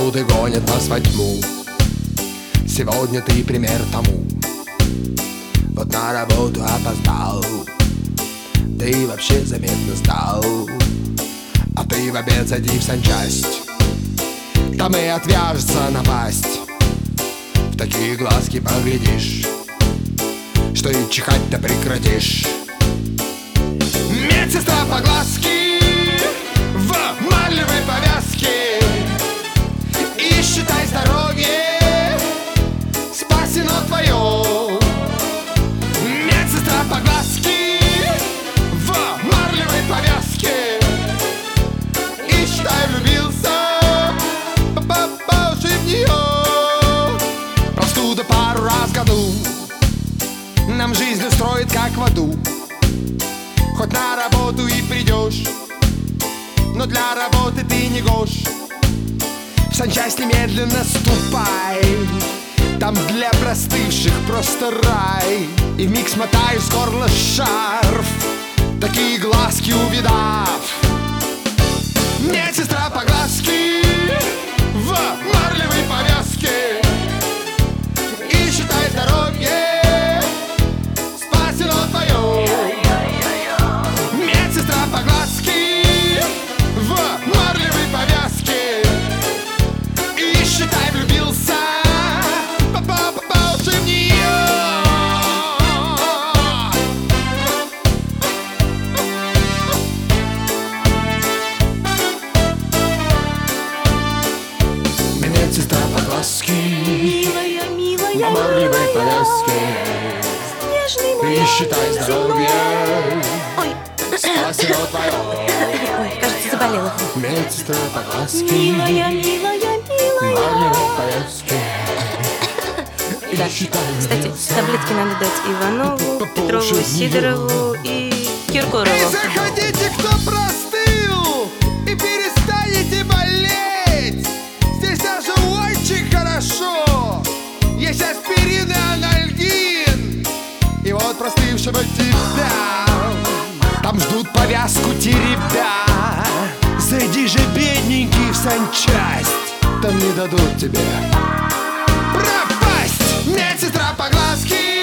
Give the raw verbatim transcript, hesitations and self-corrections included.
Простуды гонят нас во тьму. Сегодня ты пример тому. Вот на работу опоздал, ты вообще заметно сдал. А ты в обед зайди в санчасть, там и отвяжется напасть. В такие глазки поглядишь, что и чихать-то прекратишь. Медсестра по глазки в марлевой повязке, и считай здоровье спасено твое. Медсестра по глазки в марлевой повязке, и считай влюбился по уши в нее. Простуда пару раз в году нам жизнь устроит как в аду. Хоть на работу и придешь, но для работы ты не гош. В санчасть немедленно ступай, там для простывших просто рай. И вмиг смотаю с горла шарф, такие глазки увидав. Медсестра по глазки в марлевой повязке, и считай здоровье спасено твое. Медсестра по глазки в марлевой повязке, и считай влюбился по уши в нее. Медсестра по глазки, Милая, милая, в марлевой милая, повязке, нежный мой и считай здоровье Ой, спасено твое. ой, кажется, заболела. Медсестра по глазки, Милая, милая, в милая. марлевой повязке, и Да, считай кстати, влюбился. таблетки надо дать Иванову, Петрову, Сидорову и Киркорову. И заходите, кто простыл, и перестанете болеть. Здесь даже очень хорошо. Есть аспирин и анальгин. И вот простывшего тебя там ждут повязку теребя. Зайди же, бедненький, в санчасть, там не дадут тебе пропасть. Медсестра по глазки